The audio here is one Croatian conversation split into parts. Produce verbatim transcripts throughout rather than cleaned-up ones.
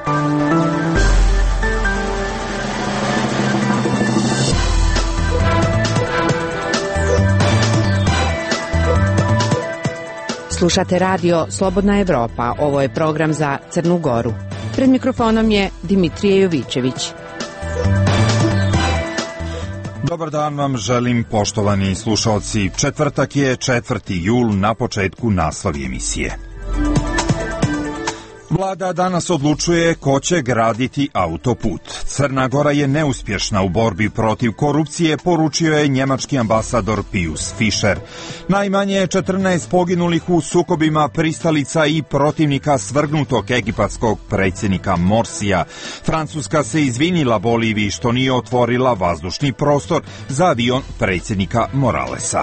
Slušate radio Slobodna Evropa. Ovo je program za Crnu Goru. Pred mikrofonom je Dimitrije Jovićević. Dobar dan vam želim, poštovani slušalci. Četvrtak je četvrti jul, na početku naslovi emisije. Vlada danas odlučuje ko će graditi autoput. Crna Gora je neuspješna u borbi protiv korupcije, poručio je njemački ambasador Pius Fischer. Najmanje četrnaest poginulih u sukobima pristalica i protivnika svrgnutog egipatskog predsjednika Morsija. Francuska se izvinila Boliviji što nije otvorila vazdušni prostor za avion predsjednika Moralesa.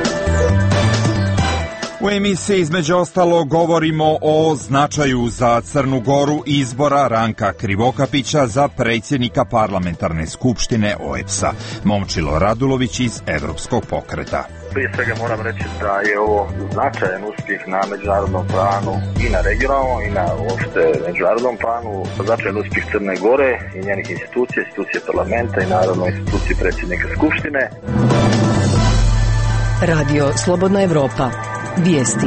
U emisiji između ostalo govorimo o značaju za Crnu Goru izbora Ranka Krivokapića za predsjednika parlamentarne skupštine O E P S-a. Momčilo Radulović iz Evropskog pokreta. Prije svega moram reći da je ovo značajan uspjeh na međunarodnom planu i na regionalnom i na uopšte međunarodnom planu. Značajan uspjeh Crne Gore i njenih institucija, institucije parlamenta i naravno institucije predsjednika skupštine. Radio Slobodna Evropa. Vijesti.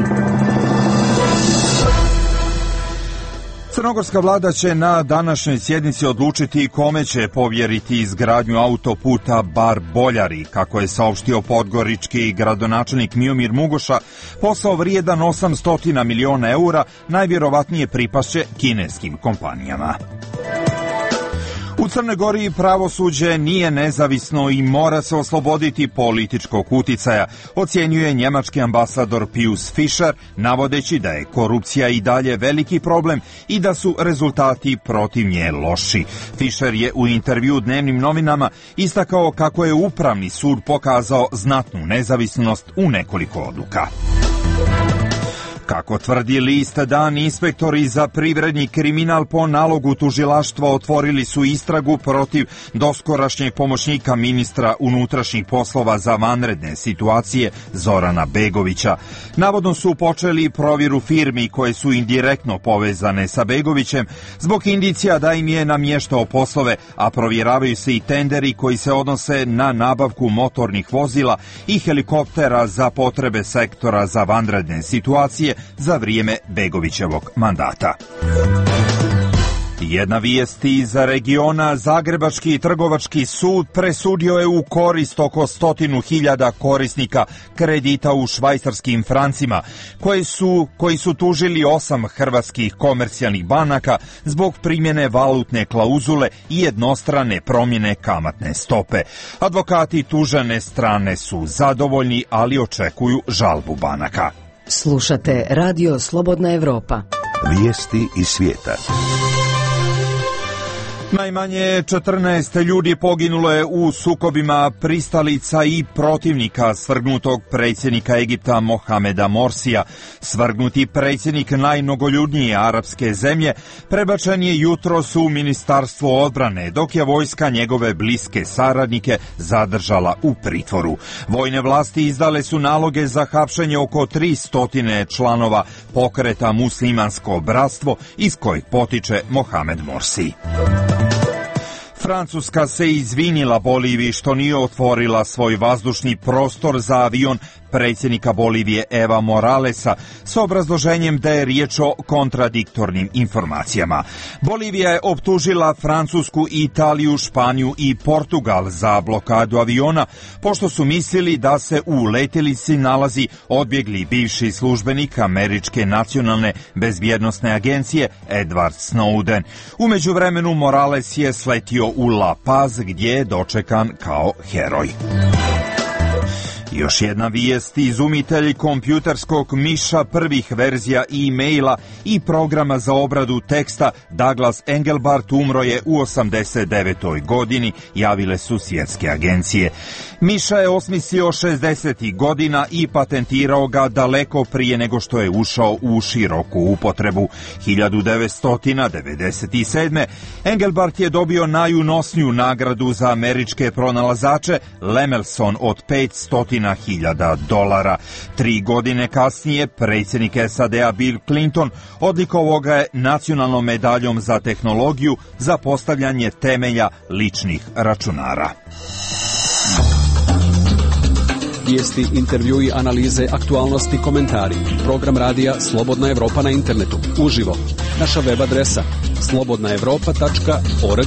Crnogorska vlada će na današnjoj sjednici odlučiti kome će povjeriti izgradnju autoputa Bar-Boljari. Kako je saopštio podgorički gradonačelnik Miomir Mugoša, posao vrijedan osamsto miliona eura najvjerovatnije pripašće kineskim kompanijama. U Crnoj Gori pravosuđe nije nezavisno i mora se osloboditi političkog uticaja, ocjenjuje njemački ambasador Pius Fischer, navodeći da je korupcija i dalje veliki problem i da su rezultati protiv nje loši. Fischer je u intervju dnevnim novinama istakao kako je Upravni sud pokazao znatnu nezavisnost u nekoliko odluka. Kako tvrdi list Dan, inspektori za privredni kriminal po nalogu tužilaštva otvorili su istragu protiv doskorašnjeg pomoćnika ministra unutrašnjih poslova za vanredne situacije Zorana Begovića. Navodno su počeli provjeru firmi koje su indirektno povezane sa Begovićem zbog indicija da im je namještao poslove, a provjeravaju se i tenderi koji se odnose na nabavku motornih vozila i helikoptera za potrebe sektora za vanredne situacije za vrijeme Begovićevog mandata. Jedna vijest iz regiona. Zagrebački trgovački sud presudio je u korist oko stotinu hiljada korisnika kredita u švajcarskim francima, koji su, koji su tužili osam hrvatskih komercijalnih banaka zbog primjene valutne klauzule i jednostrane promjene kamatne stope. Advokati tužene strane su zadovoljni, ali očekuju žalbu banaka. Slušate Radio Slobodna Evropa. Vijesti iz svijeta. Najmanje četrnaest ljudi poginulo je u sukobima pristalica i protivnika svrgnutog predsjednika Egipta Mohameda Morsija. Svrgnuti predsjednik najmnogoljudnije arapske zemlje prebačen je jutros u Ministarstvo odbrane, dok je vojska njegove bliske saradnike zadržala u pritvoru. Vojne vlasti izdale su naloge za hapšenje oko tristo članova pokreta Muslimansko bratstvo iz kojeg potiče Mohamed Morsi. Francuska se izvinila Boliviji što nije otvorila svoj vazdušni prostor za avion predsjednika Bolivije Eva Moralesa s obrazloženjem da je riječ o kontradiktornim informacijama. Bolivija je optužila Francusku, Italiju, Španiju i Portugal za blokadu aviona, pošto su mislili da se u letjelici nalazi odbjegli bivši službenik Američke nacionalne bezbjednosne agencije Edward Snowden. U međuvremenu Morales je sletio u La Paz, gdje je dočekan kao heroj. Još jedna vijest. Izumitelj kompjuterskog miša prvih verzija e-maila i programa za obradu teksta Douglas Engelbart umro je u osamdeset devetoj godini, javile su svjetske agencije. Miša je osmislio šezdesetih godina i patentirao ga daleko prije nego što je ušao u široku upotrebu. hiljadu devetsto devedeset sedme. Engelbart je dobio najunosniju nagradu za američke pronalazače Lemelson od petsto stotina hiljada dolara. Tri godine kasnije predsjednik S A D-a Bill Clinton odlikovao ga je nacionalnom medaljom za tehnologiju za postavljanje temelja ličnih računara. Vijesti, intervjui, analize, aktualnosti, komentari. Program radija Slobodna Evropa na internetu. Uživo. Naša web adresa slobodna evropa tačka org.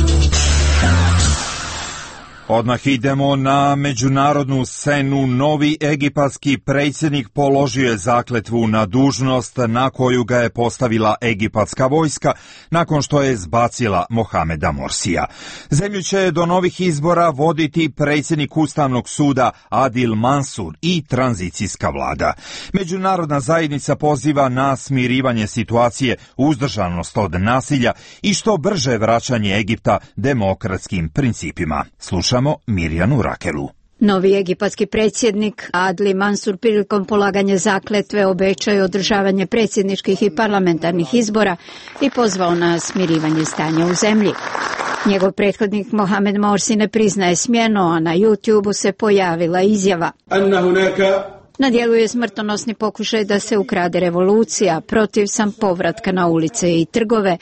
Odmah idemo na međunarodnu scenu. Novi egipatski predsjednik položio je zakletvu na dužnost na koju ga je postavila egipatska vojska nakon što je zbacila Mohameda Morsija. Zemlju će do novih izbora voditi predsjednik Ustavnog suda Adil Mansur i tranzicijska vlada. Međunarodna zajednica poziva na smirivanje situacije, uzdržanost od nasilja i što brže vraćanje Egipta demokratskim principima. Slušamo Mirjanu Rakelu. Novi egipatski predsjednik Adli Mansur prilikom polaganja zakletve obećao održavanje predsjedničkih i parlamentarnih izbora i pozvao na smirivanje stanja u zemlji. Njegov prethodnik Mohamed Morsi ne priznaje smjenu, a na YouTubeu se pojavila izjava: na djelu je smrtonosni pokušaj da se ukrade revolucija, protiv sam povratka na ulice i trgove.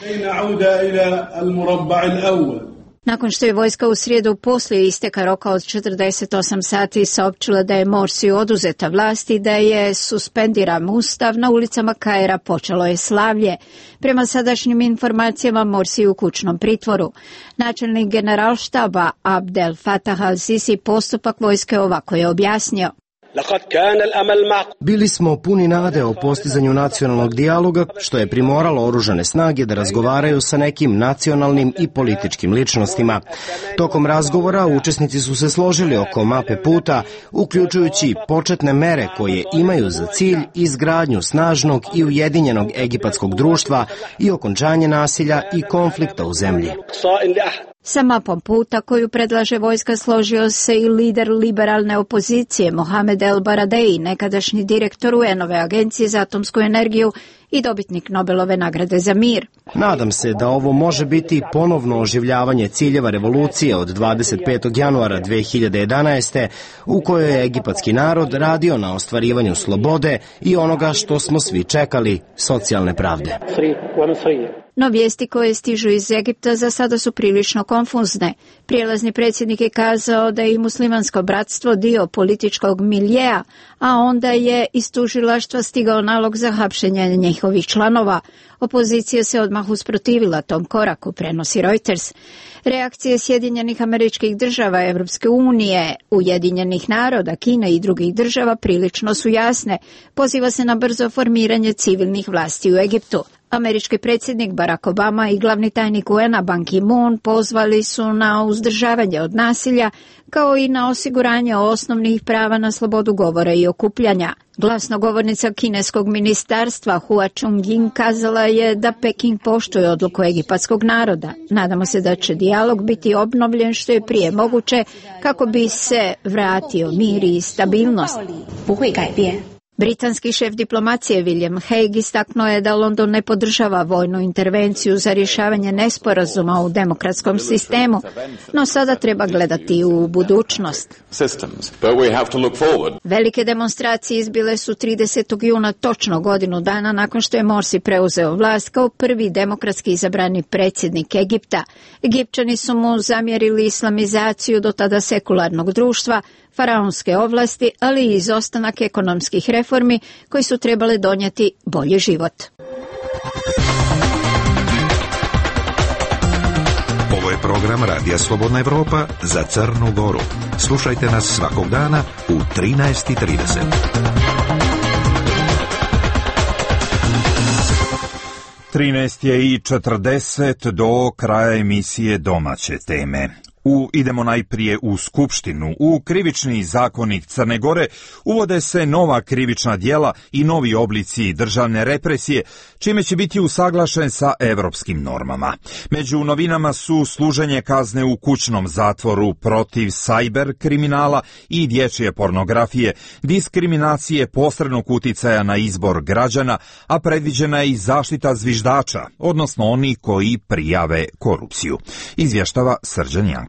Nakon što je vojska u srijedu poslije isteka roka od četrdeset osam sati saopćila da je Morsiju oduzeta vlast i da je suspendiran ustav, na ulicama Kaira počelo je slavlje. Prema sadašnjim informacijama Morsi je u kućnom pritvoru. Načelnik generalštaba Abdel Fattah al-Sisi postupak vojske ovako je objasnio: bili smo puni nade o postizanju nacionalnog dijaloga, što je primoralo oružane snage da razgovaraju sa nekim nacionalnim i političkim ličnostima. Tokom razgovora učesnici su se složili oko mape puta, uključujući početne mere koje imaju za cilj izgradnju snažnog i ujedinjenog egipatskog društva i okončanje nasilja i konflikta u zemlji. Sa mapom puta koju predlaže vojska složio se i lider liberalne opozicije Mohamed El Baradei, nekadašnji direktor U N-ove agencije za atomsku energiju i dobitnik Nobelove nagrade za mir. Nadam se da ovo može biti ponovno oživljavanje ciljeva revolucije od dvadeset petog januara dve hiljade jedanaeste. u kojoj je egipatski narod radio na ostvarivanju slobode i onoga što smo svi čekali, socijalne pravde. No vijesti koje stižu iz Egipta za sada su prilično konfuzne. Prijelazni predsjednik je kazao da je i muslimansko bratstvo dio političkog miljea, a onda je iz tužilaštva stigao nalog za hapšenje njihovih članova. Opozicija se odmah usprotivila tom koraku, prenosi Reuters. Reakcije Sjedinjenih Američkih Država, Evropske unije, Ujedinjenih naroda, Kine i drugih država prilično su jasne. Poziva se na brzo formiranje civilnih vlasti u Egiptu. Američki predsjednik Barack Obama i glavni tajnik U N-a Ban Ki-moon pozvali su na uzdržavanje od nasilja, kao i na osiguranje osnovnih prava na slobodu govora i okupljanja. Glasnogovornica kineskog ministarstva Hua Chunying kazala je da Peking poštuje odluku egipatskog naroda. Nadamo se da će dijalog biti obnovljen što je prije moguće kako bi se vratio mir i stabilnost. Britanski šef diplomacije William Hague istaknuo je da London ne podržava vojnu intervenciju za rješavanje nesporazuma u demokratskom sistemu, no sada treba gledati u budućnost. Velike demonstracije izbile su tridesetog juna, točno godinu dana nakon što je Morsi preuzeo vlast kao prvi demokratski izabrani predsjednik Egipta. Egipćani su mu zamjerili islamizaciju do tada sekularnog društva, faraonske ovlasti, ali i izostanak ekonomskih reformi koji su trebale donijeti bolji život. Ovo je program Radija Slobodna Evropa za Crnu Goru. Slušajte nas svakog dana u trinaest i trideset. trinaest je i četrdeset do kraja emisije Domaće teme. U, idemo najprije u Skupštinu. U krivični zakonik Crne Gore uvode se nova krivična djela i novi oblici državne represije, čime će biti usaglašen sa evropskim normama. Među novinama su služenje kazne u kućnom zatvoru protiv sajber kriminala i dječje pornografije, diskriminacije posrednog uticaja na izbor građana, a predviđena je i zaštita zviždača, odnosno oni koji prijave korupciju. Izvještava Srđan Janković.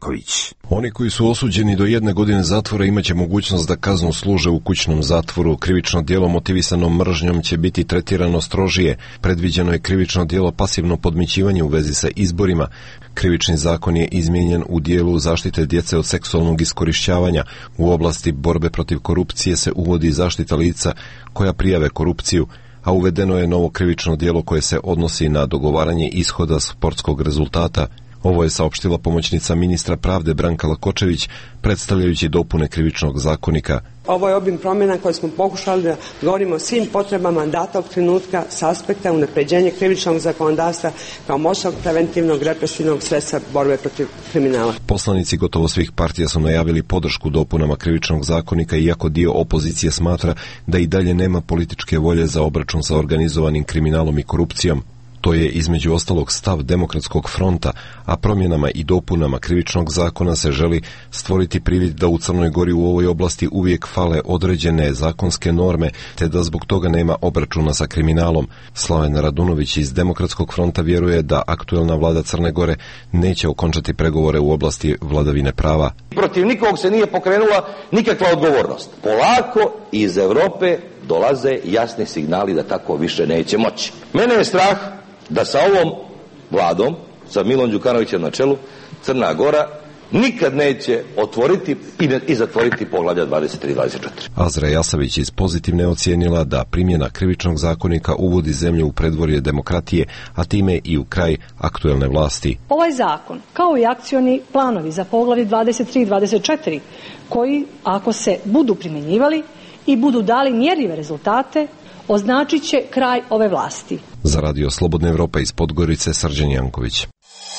Janković. Oni koji su osuđeni do jedne godine zatvora imaće mogućnost da kaznu služe u kućnom zatvoru. Krivično djelo motivisano mržnjom će biti tretirano strožije. Predviđeno je krivično djelo pasivno podmićivanje u vezi sa izborima. Krivični zakon je izmijenjen u dijelu zaštite djece od seksualnog iskorišćavanja. U oblasti borbe protiv korupcije se uvodi zaštita lica koja prijave korupciju, a uvedeno je novo krivično djelo koje se odnosi na dogovaranje ishoda sportskog rezultata. Ovo je saopštila pomoćnica ministra pravde Branka Lakočević, predstavljajući dopune krivičnog zakonika. Ovo je obim promjena koje smo pokušali da govorimo o svim potrebama datog trenutka s aspekta unapređenja krivičnog zakonodavstva kao moćnog preventivnog represivnog sredstva borbe protiv kriminala. Poslanici gotovo svih partija su najavili podršku dopunama krivičnog zakonika, iako dio opozicije smatra da i dalje nema političke volje za obračun sa organizovanim kriminalom i korupcijom. To je između ostalog stav Demokratskog fronta, a promjenama i dopunama krivičnog zakona se želi stvoriti privid da u Crnoj Gori u ovoj oblasti uvijek fale određene zakonske norme, te da zbog toga nema obračuna sa kriminalom. Slaven Radunović iz Demokratskog fronta vjeruje da aktuelna vlada Crne Gore neće okončati pregovore u oblasti vladavine prava. Protiv nikog se nije pokrenula nikakva odgovornost. Polako iz Europe dolaze jasni signali da tako više neće moći. Mene je strah da sa ovom vladom, sa Milom Đukanovićem na čelu, Crna Gora nikad neće otvoriti i zatvoriti poglavlja dvadeset tri dvadeset četiri. Azra Jasavić iz Pozitivne ocijenila da primjena krivičnog zakonika uvodi zemlju u predvorje demokratije, a time i u kraj aktuelne vlasti. Ovaj zakon, kao i akcioni planovi za poglavlje dvadeset tri dvadeset četiri, koji, ako se budu primjenjivali i budu dali mjerljive rezultate, označit će kraj ove vlasti. Za Radio Slobodna Evropa iz Podgorice, Srđan Janković.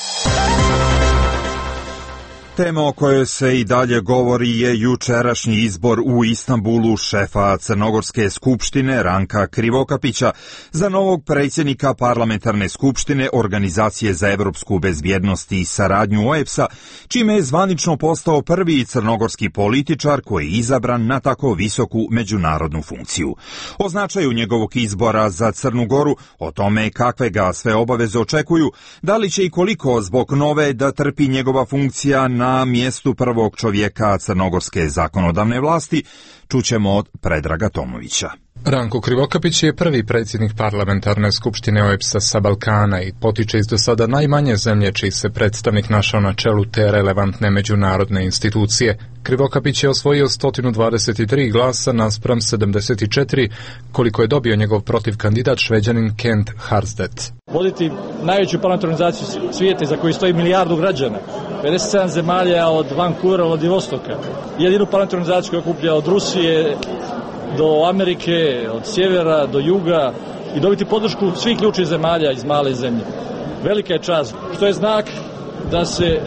Tema o kojoj se i dalje govori je jučerašnji izbor u Istanbulu šefa Crnogorske skupštine Ranka Krivokapića za novog predsjednika parlamentarne skupštine Organizacije za evropsku bezbjednost i saradnju O E B S-a, čime je zvanično postao prvi crnogorski političar koji je izabran na tako visoku međunarodnu funkciju. O značaju njegovog izbora za Crnu Goru, o tome kakve ga sve obaveze očekuju, da li će i koliko zbog nove da trpi njegova funkcija na na mjestu prvog čovjeka crnogorske zakonodavne vlasti, čućemo od Predraga Tomovića. Ranko Krivokapić je prvi predsjednik parlamentarne skupštine O E B S-a sa Balkana i potiče iz do sada najmanje zemlje čiji se predstavnik našao na čelu te relevantne međunarodne institucije. Krivokapić je osvojio sto dvadeset tri glasa naspram sedamdeset četiri, koliko je dobio njegov protivkandidat Šveđanin Kent Harsdet. Voditi najveću parlamentarnu organizaciju svijeta za koju stoji milijardu građana, pedeset sedam zemalja od Vancouvera do Vladivostoka, jedinu parlamentarnu organizaciju koja okuplja od Rusije do Amerike, od sjevera do juga i dobiti podršku svih ključnih zemalja iz male zemlje. Velika je čast, što je znak da se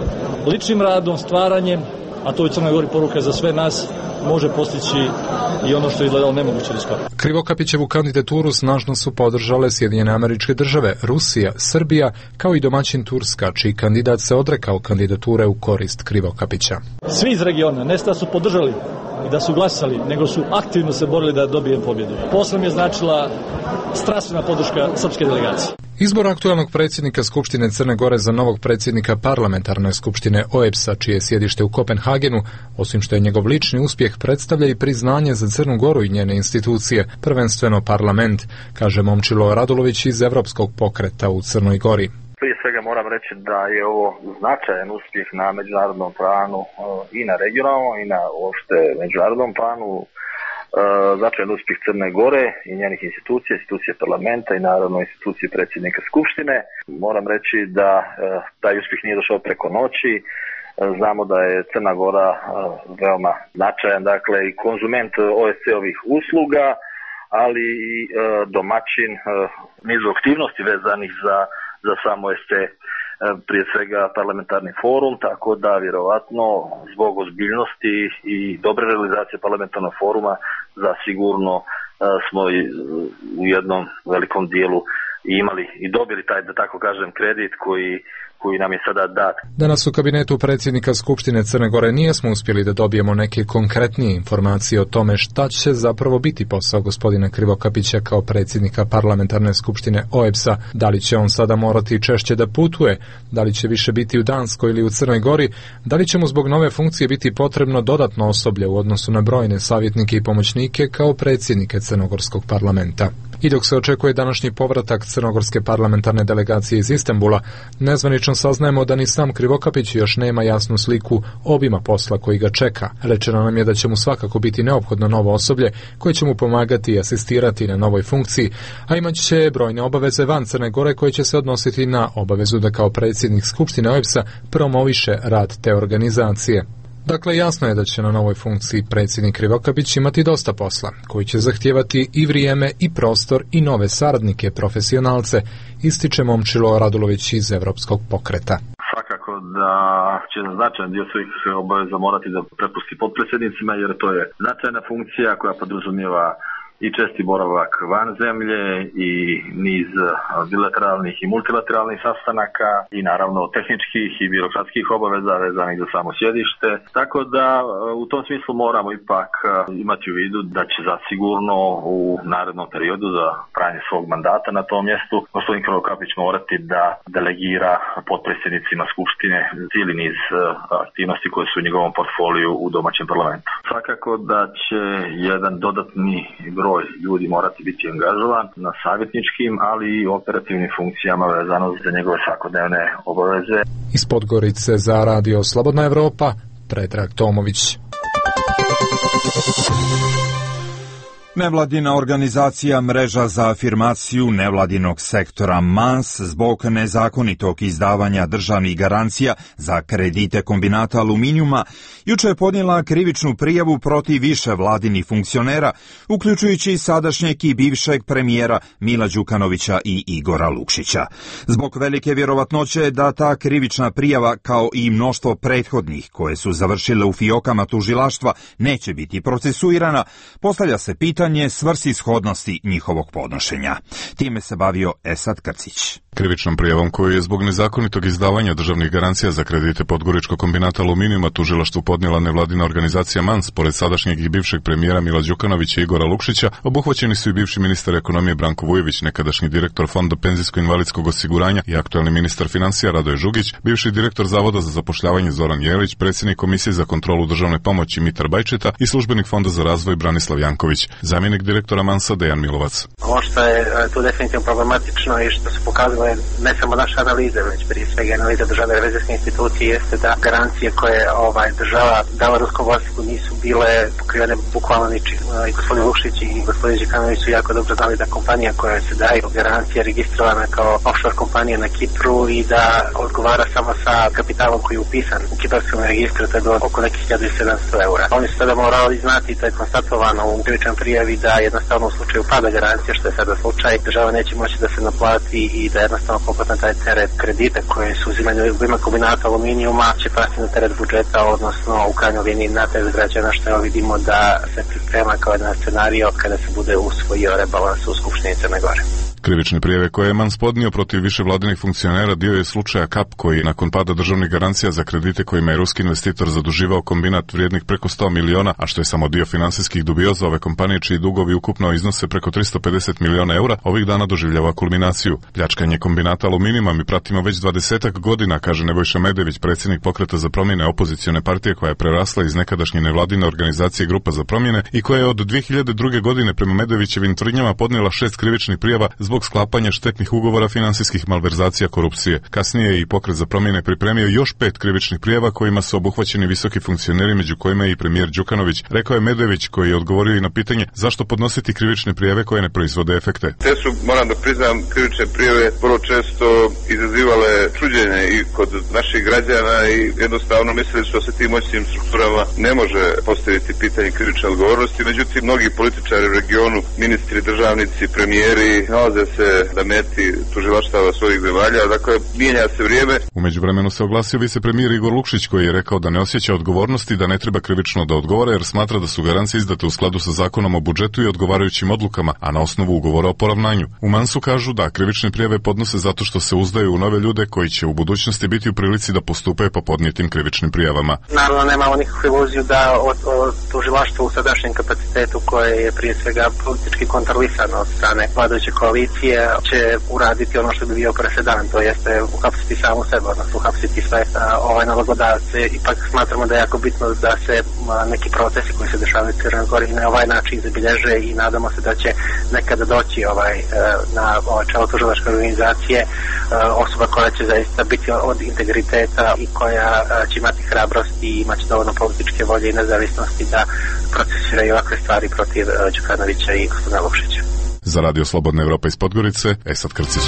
ličnim radom, stvaranjem, a to je u Crnoj Gori poruka za sve nas, može postići i ono što je izgledalo nemoguće do skoro. Krivokapićevu kandidaturu snažno su podržale Sjedinjene Američke Države, Rusija, Srbija, kao i domaćin Turska, čiji kandidat se odrekao kandidature u korist Krivokapića. Svi iz regiona, ne da su podržali i da su glasali, nego su aktivno se borili da dobijem pobjedu. Posle je značila strastvena podrška srpske delegacije. Izbor aktualnog predsjednika Skupštine Crne Gore za novog predsjednika parlamentarne skupštine O E B S-a, čije je sjedište u Kopenhagenu, osim što je njegov lični uspjeh, predstavlja i priznanje za Crnu Goru i njene institucije, prvenstveno parlament, kaže Momčilo Radulović iz Evropskog pokreta u Crnoj Gori. Prije svega moram reći da je ovo značajan uspjeh na međunarodnom planu i na regionalnom i na uopšte međunarodnom planu. Značajan uspjeh Crne Gore i njenih institucija, institucije parlamenta i naravno institucije predsjednika Skupštine. Moram reći da taj uspjeh nije došao preko noći. Znamo da je Crna Gora veoma značajan, dakle i konzument O E C ovih usluga, ali i domaćin nizu aktivnosti vezanih za, za sam O E C, prije svega parlamentarni forum, tako da vjerovatno zbog ozbiljnosti i dobre realizacije parlamentarnog foruma zasigurno smo u jednom velikom dijelu imali i dobili taj, da tako kažem, kredit koji, koji nam je sada dat. Danas u kabinetu predsjednika Skupštine Crne Gore nijesmo uspjeli da dobijemo neke konkretnije informacije o tome šta će zapravo biti posao gospodina Krivokapića kao predsjednika Parlamentarne skupštine O E B S-a. Da li će on sada morati češće da putuje, da li će više biti u Danskoj ili u Crnoj Gori, da li će mu zbog nove funkcije biti potrebno dodatno osoblje u odnosu na brojne savjetnike i pomoćnike kao predsjednike Crnogorskog parlamenta. I dok se očekuje današnji povratak crnogorske parlamentarne delegacije iz Istanbula, nezvanično saznajemo da ni sam Krivokapić još nema jasnu sliku obima posla koji ga čeka. Rečeno nam je da će mu svakako biti neophodno novo osoblje koje će mu pomagati i asistirati na novoj funkciji, a imat će brojne obaveze van Crne Gore koje će se odnositi na obavezu da kao predsjednik Skupštine O E B S-a promoviše rad te organizacije. Dakle, jasno je da će na novoj funkciji predsjednik Krivokapić imati dosta posla, koji će zahtijevati i vrijeme i prostor i nove saradnike, profesionalce, ističe Momčilo Radulović iz Evropskog pokreta. Svakako da će značajan dio svojih obaveza morati da prepusti potpredsjednicima, jer to je značajna funkcija koja podrazumijeva i česti boravak van zemlje i niz bilateralnih i multilateralnih sastanaka i naravno tehničkih i birokratskih obaveza vezanih za samo sjedište. Tako da u tom smislu moramo ipak imati u vidu da će zasigurno u narednom periodu za trajanje svog mandata na tom mjestu gospodin Krivokapić morati da delegira potpredsjednicima Skupštine cijeli niz aktivnosti koje su u njegovom portfoliju u domaćem parlamentu. Svakako da će jedan dodatni broj ljudi morati biti angažovan na savjetničkim, ali i operativnim funkcijama vezano za njegove svakodnevne obaveze. Iz Podgorice za radio Slobodna Evropa, Predrag Tomović. Nevladina organizacija Mreža za afirmaciju nevladinog sektora M A N S zbog nezakonitog izdavanja državnih garancija za kredite kombinata aluminijuma juče je podnijela krivičnu prijavu protiv više vladinih funkcionera, uključujući sadašnjeg i bivšeg premijera Mila Đukanovića i Igora Lukšića. Zbog velike vjerovatnoće da ta krivična prijava, kao i mnoštvo prethodnih koje su završile u fijokama tužilaštva, neće biti procesuirana, postavlja se pitanje svrsishodnosti njihovog podnošenja. Time se bavio Esad Krcić. Krivičnom prijavom koju je zbog nezakonitog izdavanja državnih garancija za kredite Podgoričkog kombinata aluminijuma tužilaštvu podnijela nevladina organizacija M A N S, pored sadašnjeg i bivšeg premijera Mila Đukanovića i Igora Lukšića, obuhvaćeni su i bivši ministar ekonomije Branko Vujović, nekadašnji direktor Fonda penzijsko-invalidskog osiguranja i aktuelni ministar financija Radoje Žugić, bivši direktor Zavoda za zapošljavanje Zoran Jelić, predsjednik Komisije za kontrolu državne pomoći Mitar Bajčeta i službenik Fonda za razvoj Branislav Janković. Zamjenik direktora M A N S-a Dejan Milovac. Ovo što je tu definitivno problematično i što su pokazale ne samo naše analize, već prije svega analiza državne revizijske institucije jeste da garancije koje ovaj država dala ruskom vlasniku nisu bile pokrivene bukvalno ničim. I gospodin Lukšić i gospodin Đukanović su jako dobro znali da kompanija koja se daju garancije registrovana kao offshore kompanija na Kipru i da odgovara samo sa kapitalom koji je upisan u kiparskom registru, to je bilo oko nekih hiljadu sedamsto eura. Oni su sada morali znati, to je konstatovano u krivičnoj prijavi, da jednostavno u slučaju pada garancije, što je sada slučaj, država neće moći da se naplati i da jednostavno kompletan taj teret kredita koje su uzimani u ime kombinata aluminijuma će pasti na teret budžeta, odnosno u krajnjoj liniji na teret građana, što je vidimo da se priprema kao jedan scenario kada se bude usvojio rebalans u Skupštini Crne Gore. Krivične prijave koje je M A N S podnio protiv više vladinih funkcionera dio je slučaja Kap, koji nakon pada državnih garancija za kredite kojima je ruski investitor zaduživao kombinat vrijednih preko sto miliona, a što je samo dio finansijskih dubioza ove kompanije čiji dugovi ukupno iznose preko tristo pedeset miliona eura, ovih dana doživljava kulminaciju. Pljačkanje kombinata aluminijuma mi pratimo već dvadesetak godina, kaže Nebojša Medević, predsjednik Pokreta za promjene opozicione partije koja je prerasla iz nekadašnje nevladine organizacije Grupa za promjene i koja je od dvije hiljade druge. godine prema Medevićevim tvrdnjama podnijela šest krivičnih prijava zbog sklapanja štetnih ugovora, finansijskih malverzacija, korupcije. Kasnije je i Pokret za promjene pripremio još pet krivičnih prijava kojima su obuhvaćeni visoki funkcioneri, među kojima je i premijer Đukanović, rekao je Medević, koji je odgovorio i na pitanje zašto podnositi krivične prijave koje ne proizvode efekte. Te su, moram da priznam, krivične prijave vrlo često izazivale čuđenje i kod naših građana i jednostavno mislili su da se tim moćnim strukturama ne može postaviti pitanje krivične odgovornosti. Međutim, mnogi političari u regionu, ministri, državnici, premijeri nalaze nalaze se na meti tužilaštava svojih zemalja, dakle mijenja se vrijeme. U međuvremenu se oglasio vicepremijer Igor Lukšić koji je rekao da ne osjeća odgovornosti i da ne treba krivično da odgovara jer smatra da su garancije izdate u skladu sa zakonom o budžetu i odgovarajućim odlukama, a na osnovu ugovora o poravnanju. U Mansu kažu da krivične prijave podnose zato što se uzdaju u nove ljude koji će u budućnosti biti u prilici da postupaju po podnijetim krivičnim prijavama. Naravno nemamo nikakvu iluziju da od, od tužilaštva u sadašnjem kapacitetu koje je prije svega politički kontrolisano od strane vladajuće koalicije će uraditi ono što bi bio presedan, to jeste uhapsiti samu sebe, odnosno uhapsiti sve ovaj nalogodavce. Ipak smatramo da je jako bitno da se neki procesi koji se dešavaju u Crnoj Gori na ovaj način zabilježe i nadamo se da će nekada doći ovaj na ovaj čelo tužilačke organizacije osoba koja će zaista biti od integriteta i koja će imati hrabrost i imaće dovoljno političke volje i nezavisnosti da procesiraju ovakve stvari protiv Đukanovića i gospodina Lukšića. Za Radio Slobodna Evropa iz Podgorice, Esad Krcić.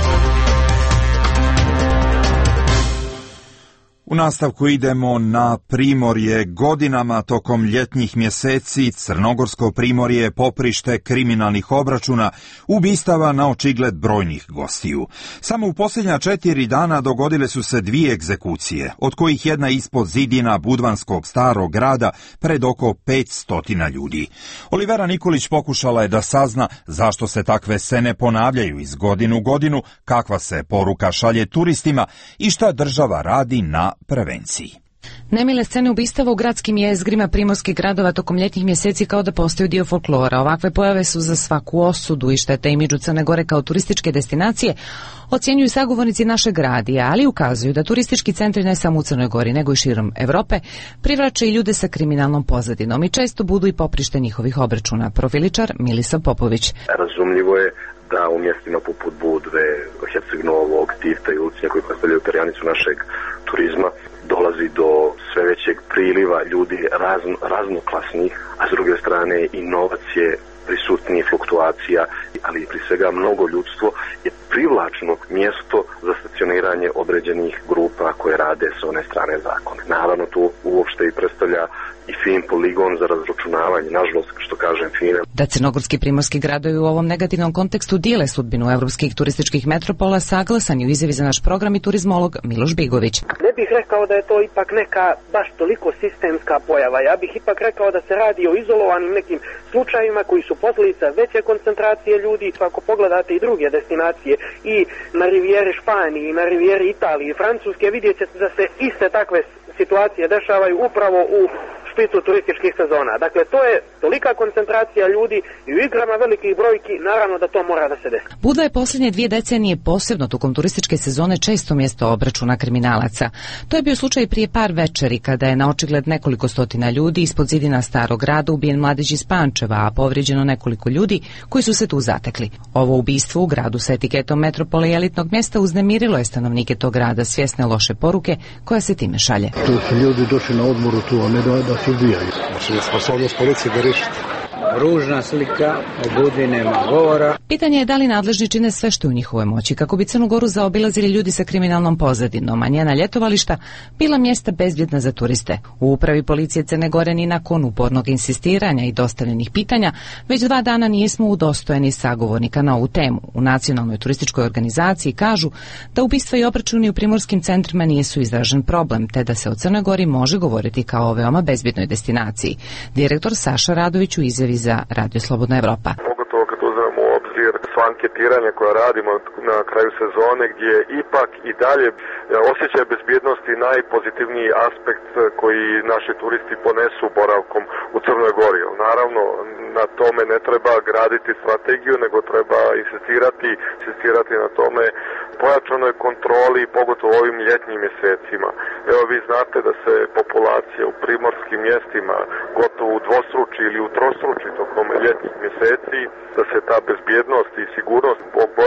U nastavku idemo na Primorje. Godinama tokom ljetnjih mjeseci Crnogorsko Primorje je poprište kriminalnih obračuna, ubistava na očigled brojnih gostiju. Samo u posljednja četiri dana dogodile su se dvije egzekucije, od kojih jedna ispod zidina Budvanskog starog grada pred oko petsto ljudi. Olivera Nikolić pokušala je da sazna zašto se takve scene ponavljaju iz godinu u godinu, kakva se poruka šalje turistima i šta država radi na prevenciji. Nemile scene ubistava u gradskim jezgrima primorskih gradova tokom ljetnih mjeseci kao da postaju dio folklora. Ovakve pojave su za svaku osudu i štete imidžu Crne Gore kao turističke destinacije, ocjenjuju sagovornici našeg radija, ali ukazuju da turistički centri ne samo u Crnoj Gori, nego i širom Evrope, privlače i ljude sa kriminalnom pozadinom i često budu i poprište njihovih obračuna. Profiličar Milisav Popović. Razumljivo je da u mjestima poput Budve, Herceg Novog, Tivta i Ulcinja koji predstavljaju perjanicu našeg turizma dolazi do sve većeg priliva ljudi razno, raznoklasnih, a s druge strane i novac je prisutniji, fluktuacija, ali pri svega mnogo ljudstvo je privlačno mjesto za stacioniranje određenih grupa koje rade sa one strane zakona. Naravno tu uopšte i predstavlja i fin poligon za razračunavanje, nažalost, što kažem fine. Da crnogorski primorski gradovi u ovom negativnom kontekstu dijele sudbinu evropskih turističkih metropola, saglasan je u izjavi za naš program i turizmolog Miloš Bigović. Ne bih rekao da je to ipak neka baš toliko sistemska pojava. Ja bih ipak rekao da se radi o izolovanim nekim slučajevima koji su posljedica veće koncentracije ljudi. Ako pogledate i druge destinacije i na rivijeri Španiji, i na rivijeri Italije i Francuske, vidjet ćete da se iste takve situacije dešavaju upravo u špicu turističkih sezona. Dakle, to je tolika koncentracija ljudi i u igrama velikih brojki, naravno da to mora da se desi. Budva je posljednje dvije decenije posebno tokom turističke sezone često mjesto obračuna kriminalaca. To je bio slučaj prije par večeri kada je na očigled nekoliko stotina ljudi ispod zidina starog grada ubijen mladić iz Pančeva, a povrijeđeno nekoliko ljudi koji su se tu zatekli. Ovo ubistvo u gradu sa etiketom metropole i elitnog mjesta uznemirilo je stanovnike tog grada, svjesne loše poruke koja se time šalje. Tu su ljudi došli na odmoru tu, a ne da, da se ubijaju. Znači, sposobnost policije da riješi. Ružna slika, o Budvi nema govora. Pitanje je da li nadležni čine sve što je u njihovoj moći kako bi Crnu Goru zaobilazili ljudi sa kriminalnom pozadinom, a njena ljetovališta bila mjesta bezbjedna za turiste. U upravi policije Crne Gore ni nakon upornog insistiranja i dostavljenih pitanja već dva dana nismo udostojeni sagovornika na ovu temu. U Nacionalnoj turističkoj organizaciji kažu da ubistva i obračuni u primorskim centrima nisu izražen problem, te da se o Crnoj Gori može govoriti kao o veoma bezbjednoj destinaciji. Direktor Saša Radović u izjavi za Radio Slobodna Evropa. Pogotovo kad uzmemo u obzir sva anketiranja koja radimo na kraju sezone gdje ipak i dalje osjećaj bezbjednosti najpozitivniji aspekt koji naši turisti ponesu boravkom u Crnoj Gori. Naravno, na tome ne treba graditi strategiju, nego treba insistirati, insistirati na tome pojačanoj kontroli, pogotovo u ovim ljetnim mjesecima. Evo vi znate da se populacija u primorskim mjestima gotovo udvostruči ili utrostruči tokom ljetnih mjeseci, da se ta bezbjednost i sigurnost boravka u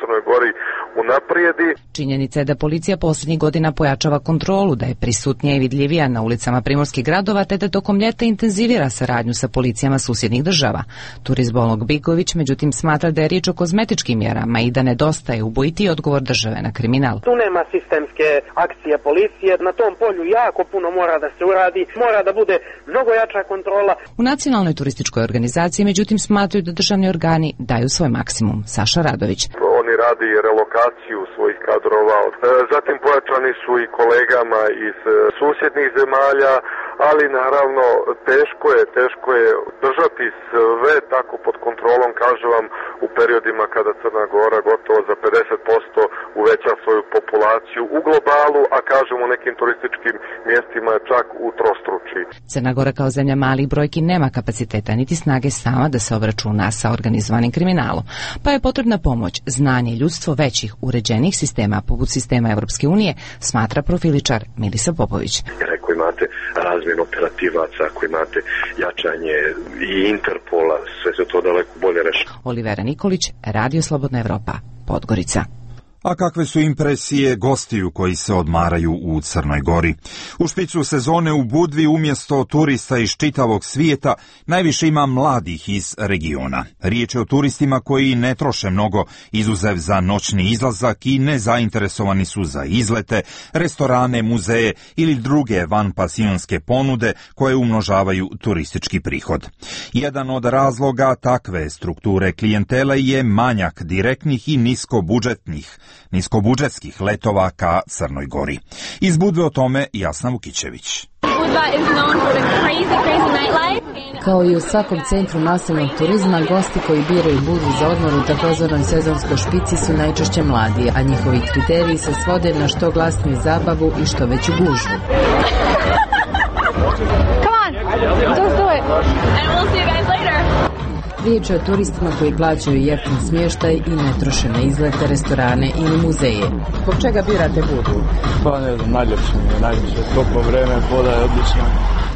Crnoj Gori unaprijedi. Činjenica je da policija posljednjih godina pojačava kontrolu, da je prisutnija i vidljivija na ulicama primorskih gradova, te da tokom ljeta intenzivira saradnju sa policijama susjednih država. Turizbolog Bigović međutim smatra da je riječ o kozmetičkim mjerama i da nedostaje ubojiti odgovor države na kriminal. Tu nema sistemske akcije policije, na tom polju jako puno mora da se uradi, mora da bude mnogo jača kontrola. U Nacionalnoj turističkoj organizaciji međutim smatraju da državni organi daju svoj maksimum. Saša Radović. Oni radi relokaciju svojih kadrova, zatim pojačani su i kolegama iz susjednih zemalja, ali naravno teško je, teško je držati sve tako pod kontrolom, kažem vam, u periodima kada Crna Gora gotovo za pedeset posto uveća svoju populaciju u globalu, a kažem u nekim turističkim mjestima čak u trostruči. Crna Gora kao zemlja malih brojki nema kapaciteta niti snage sama da se obračuna sa organizovanim kriminalom, pa je potrebna pomoć, znanje i ljudstvo većih uređenih sistema poput sistema Europske unije, smatra profiličar Milisa Popović. Jer ako imate razmjenu operativaca, ako imate jačanje i Interpola, sve se to daleko bolje reši. Olivera Nikolić, Radio Slobodna Evropa, Podgorica. A kakve su impresije gostiju koji se odmaraju u Crnoj Gori? U špicu sezone u Budvi umjesto turista iz čitavog svijeta najviše ima mladih iz regiona. Riječ je o turistima koji ne troše mnogo izuzev za noćni izlazak i nezainteresovani su za izlete, restorane, muzeje ili druge vanpasionske ponude koje umnožavaju turistički prihod. Jedan od razloga takve strukture klijentele je manjak direktnih i niskobudžetnih niskobudžetskih letova ka Crnoj Gori. Iz Budve o tome Jasna Vukićević. Kao i u svakom centru naseljenog turizma, gosti koji biraju Budvu za odmor u takozvanoj sezonskoj špici su najčešće mladi, a njihovi kriteriji se svode na što glasniju zabavu i što veću gužvu. Come on, just do it. And we'll see you guys later. Riječ je o turistima koji plaćaju jeftin smještaj i ne troše na izlete, restorane ili muzeje. Zbog čega birate Budvu? Pa ne znam, najljepše mi je, najljepše. Toplo vreme, voda je odlična.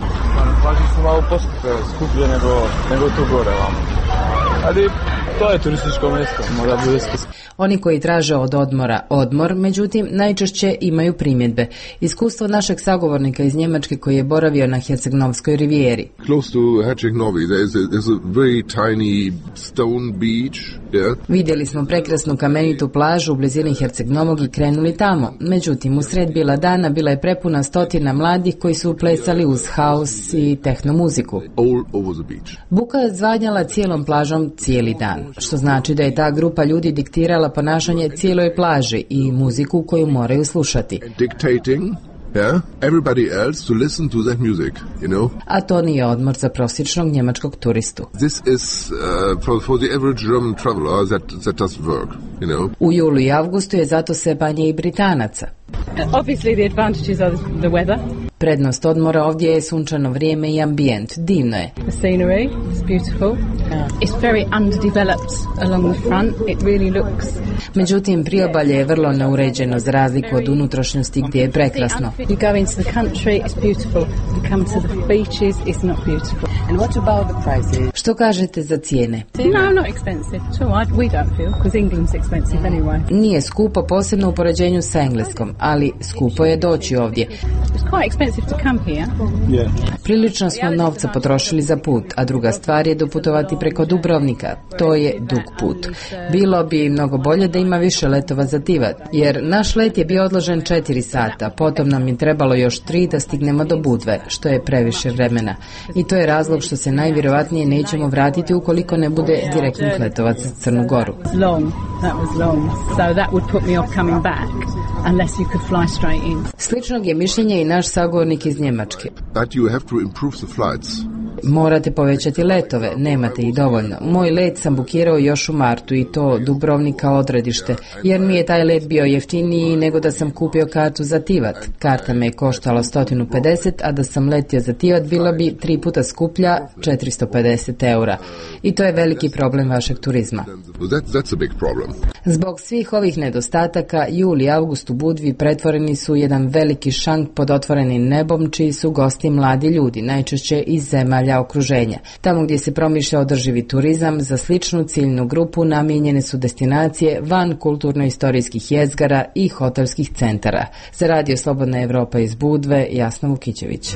Plaži su malo poskupe, skuplje nego, nego tu gore vamo. Ali to je turističko mjesto, mora bude skup. Oni koji traže od odmora odmor, međutim, najčešće imaju primjedbe. Iskustvo našeg sagovornika iz Njemačke koji je boravio na Herceg-Novskoj rivijeri. Close to Herceg-Novi, there is a, there's a very tiny stone beach. Yeah. Vidjeli smo prekrasnu kamenitu plažu u blizini Herceg-Novog i krenuli tamo. Međutim, u sred bila dana bila je prepuna stotina mladih koji su plesali uz haus i tehno muziku. All over the beach. Buka je zvanjala cijelom plažom cijeli dan, što znači da je ta grupa ljudi diktirala ponašanje cijeloj plaži i muziku koju moraju slušati. Dictating, yeah, everybody else to listen to that music, you know. A to nije odmor za prosječnog njemačkog turistu. This is uh, for, for the average German traveler that that doesn't work, you know. U julu i avgustu je zato sve manje i Britanaca. Obviously the advantages are the weather. Prednost odmora ovdje je sunčano vrijeme i ambijent. Divno je. The scenery is beautiful. It's very underdeveloped along the front. It really looks. Međutim, priobalje je vrlo neuređeno za razliku od unutrašnjosti gdje je prekrasno. You go into the country, it's beautiful. You come to the beaches, it's not beautiful. And what about the prices? Što kažete za cijene? No, not expensive. So we don't feel because England's expensive anyway. Nije skupo, posebno u poređenju sa Engleskom, ali skupo je doći ovdje. It's quite expensive to come here. Yeah. Prilično smo novca potrošili za put, a druga stvar je doputovati preko Dubrovnika. To je dug put. Bilo bi mnogo bolje da ima više letova za Tivat, jer naš let je bio odložen četiri sata, potom nam je trebalo još tri da stignemo do Budve, što je previše vremena. I to je razlog što se najvjerojatnije nećemo vratiti ukoliko ne bude direktnih letova za Crnu Goru. Long. That was long. So that would put me off coming back unless you could fly straight in. Sličnog je mišljenje i naš sagovornik iz Njemačke. That you have to improve the flights. Morate povećati letove, nemate ih dovoljno. Moj let sam bukirao još u martu i to Dubrovnika odredište, jer mi je taj let bio jeftiniji nego da sam kupio kartu za Tivat. Karta me je koštala sto pedeset, a da sam letio za Tivat bila bi tri puta skuplja, četiristo pedeset eura. I to je veliki problem vašeg turizma. That, that's a big problem. Zbog svih ovih nedostataka, jul i avgust u Budvi pretvoreni su jedan veliki šank pod otvorenim nebom, čiji su gosti mladi ljudi, najčešće iz zemalja zemalja okruženja. Tamo gdje se promišlja održivi turizam, za sličnu ciljnu grupu namijenjene su destinacije van kulturno-istorijskih jezgara i hotelskih centara. Za Radio Slobodna Evropa iz Budve, Jasna Vukićević.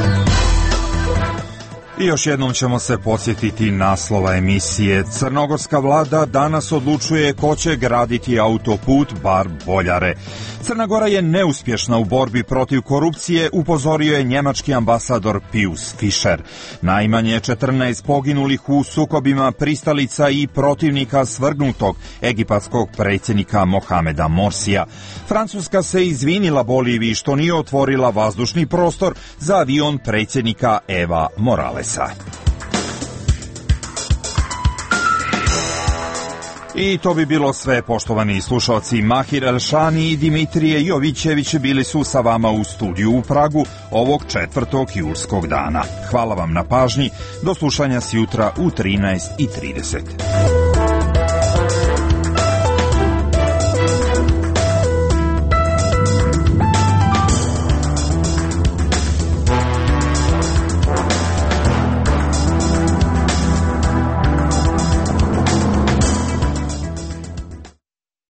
I još jednom ćemo se podsjetiti naslova emisije. Crnogorska vlada danas odlučuje ko će graditi autoput Bar-Boljare. Crna Gora je neuspješna u borbi protiv korupcije, upozorio je njemački ambasador Pius Fischer. Najmanje četrnaest poginulih u sukobima pristalica i protivnika svrgnutog egipatskog predsjednika Mohameda Morsija. Francuska se izvinila Boliviji što nije otvorila vazdušni prostor za avion predsjednika Eva Moralesa. I to bi bilo sve, poštovani slušalci. Mahir Elšani i Dimitrije Jovićević bili su sa vama u studiju u Pragu ovog četvrtog julskog dana. Hvala vam na pažnji. Do slušanja sjutra u trinaest i trideset.